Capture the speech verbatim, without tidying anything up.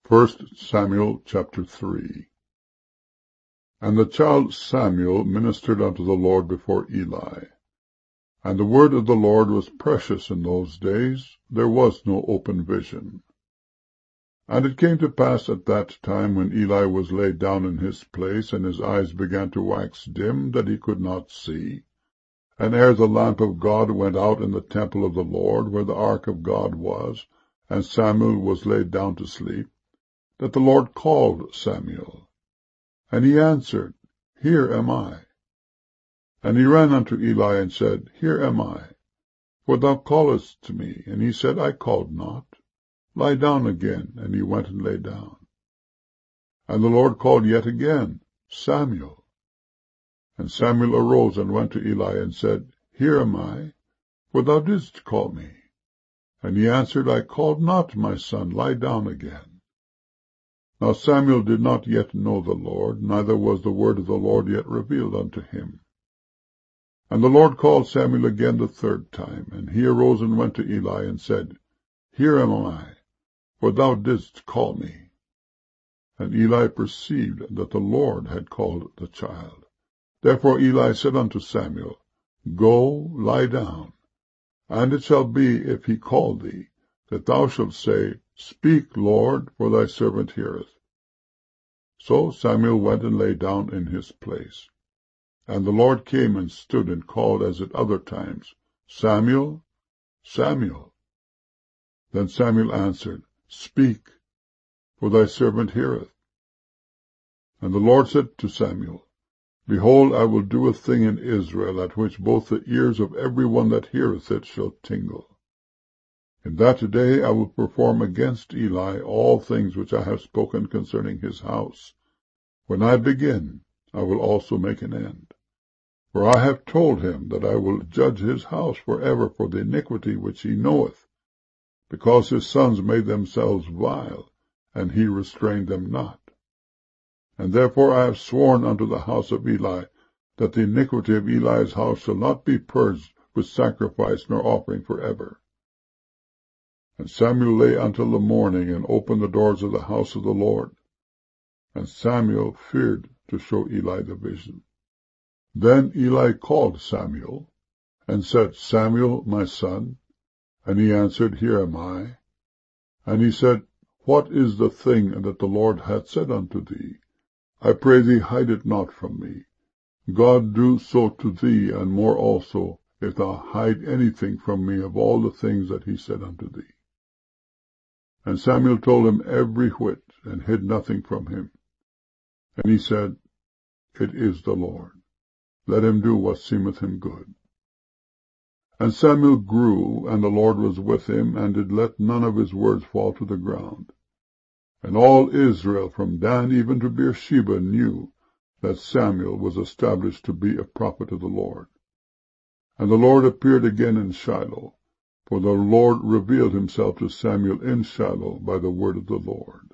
First Samuel chapter three. And the child Samuel ministered unto the Lord before Eli. And the word of the Lord was precious in those days, there was no open vision. And it came to pass at that time, when Eli was laid down in his place, and his eyes began to wax dim, that he could not see, and ere the lamp of God went out in the temple of the Lord, where the ark of God was, and Samuel was laid down to sleep, that the Lord called Samuel. And he answered, Here am I. And he ran unto Eli, and said, Here am I, for thou callest to me. And he said, I called not. Lie down again. And he went and lay down. And the Lord called yet again, Samuel. And Samuel arose and went to Eli, and said, Here am I, for thou didst call me. And he answered, I called not, my son, lie down again. Now Samuel did not yet know the Lord, neither was the word of the Lord yet revealed unto him. And the Lord called Samuel again the third time, and he arose and went to Eli, and said, Here am I, for thou didst call me. And Eli perceived that the Lord had called the child. Therefore Eli said unto Samuel, Go, lie down. And it shall be, if he call thee, that thou shalt say, Speak, Lord, for thy servant heareth. So Samuel went and lay down in his place. And the Lord came and stood and called as at other times, Samuel, Samuel. Then Samuel answered, Speak, for thy servant heareth. And the Lord said to Samuel, Behold, I will do a thing in Israel, at which both the ears of every one that heareth it shall tingle. In that day I will perform against Eli all things which I have spoken concerning his house. When I begin, I will also make an end. For I have told him that I will judge his house forever for the iniquity which he knoweth, because his sons made themselves vile, and he restrained them not. And therefore I have sworn unto the house of Eli, that the iniquity of Eli's house shall not be purged with sacrifice nor offering forever. And Samuel lay until the morning, and opened the doors of the house of the Lord. And Samuel feared to show Eli the vision. Then Eli called Samuel, and said, Samuel, my son. And he answered, Here am I. And he said, What is the thing that the Lord hath said unto thee? I pray thee, hide it not from me. God do so to thee, and more also, if thou hide anything from me of all the things that he said unto thee. And Samuel told him every whit, and hid nothing from him. And he said, It is the Lord. Let him do what seemeth him good. And Samuel grew, and the Lord was with him, and did let none of his words fall to the ground. And all Israel, from Dan even to Beersheba, knew that Samuel was established to be a prophet of the Lord. And the Lord appeared again in Shiloh, for the Lord revealed himself to Samuel in Shiloh by the word of the Lord.